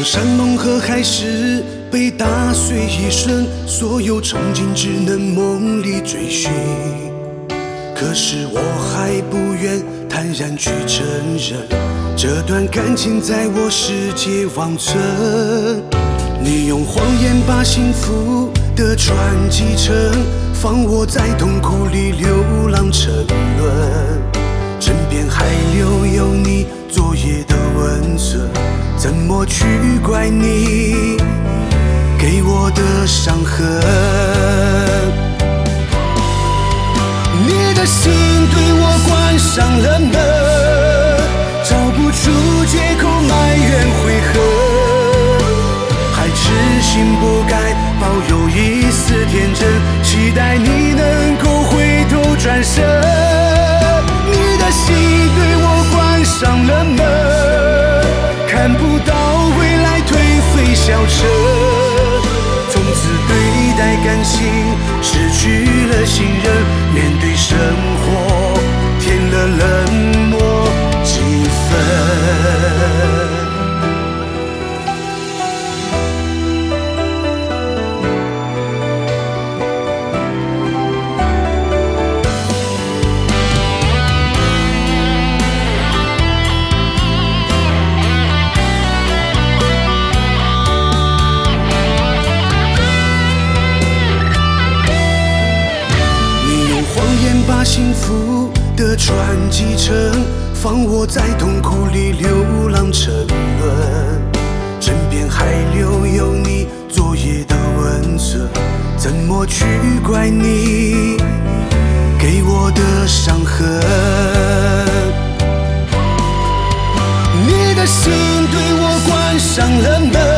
山盟和海誓被打碎一瞬，所有憧憬只能梦里追寻。可是我还不愿坦然去承认，这段感情在我世界望存。你用谎言把幸福的船击沉，放我在痛苦里流浪沉沦。枕边还留有你昨夜的温存，怎么去怪你给我的伤痕？你的心对我关上了门，找不出借口埋怨悔恨，还痴心不改，保有一丝天真，期待你能够回头转身。你的心对我关上了门，看不到未来，颓废消沉，从此对待感情失去了信任，面对生活添了冷漠几分。把幸福的船击沉，放我在痛苦里流浪沉沦。枕边还留有你昨夜的温存，怎么去怪你给我的伤痕？你的心对我关上了门，